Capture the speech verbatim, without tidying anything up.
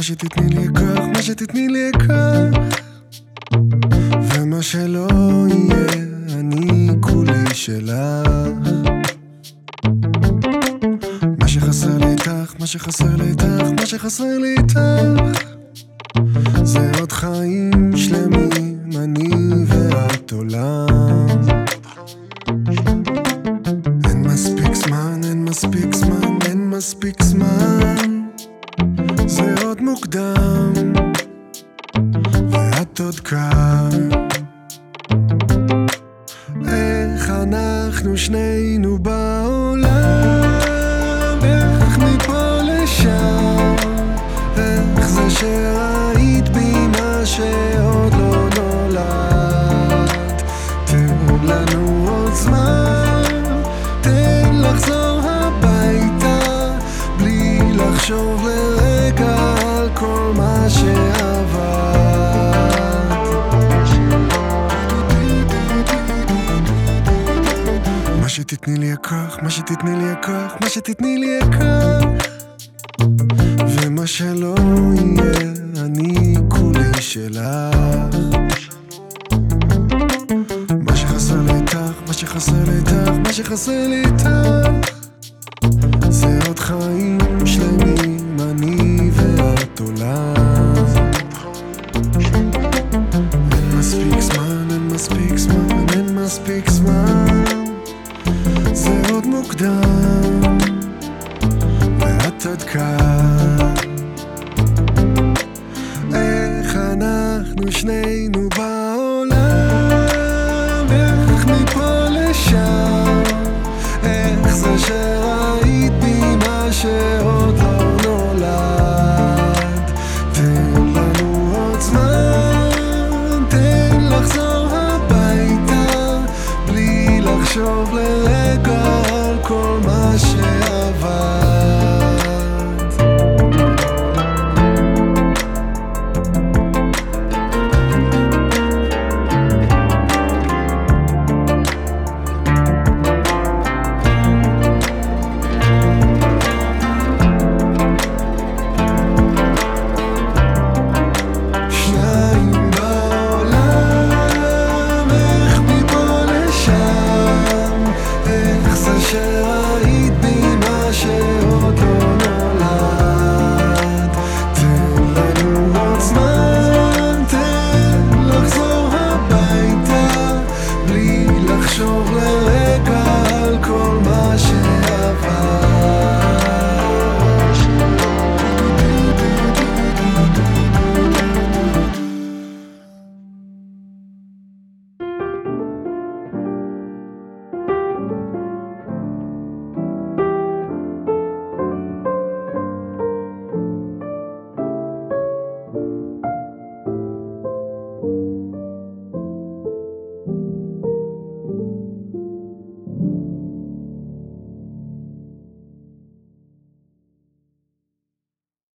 שתתני לי כך, מה שתתני לי כך, ומה שלא יהיה, אני כולי שלך. מה שחסר לי איתך, מה שחסר לי איתך, מה שחסר לי איתך, זה עוד חיים שלמים, אני ואת עולם. אין מספיק זמן, אין מספיק זמן, אין מספיק זמן, זה עוד מוקדם, ואת עוד כאן. איך אנחנו שנינו בעולם, איך מפה לשם, איך זה שראית בי מה שעוד לא נולד. תן לנו עוד זמן, תן לחזור הביתה, בלי לחשוב לרגע על כל מה שעבר. מה שתתני לי כך, מה שתתני לי כך, מה שתתני לי כך, ומה שלא יהיה, אני כולי שלך. מה שחסר לי איתך, מה שחסר לי איתך, מה שחסר לי איתך,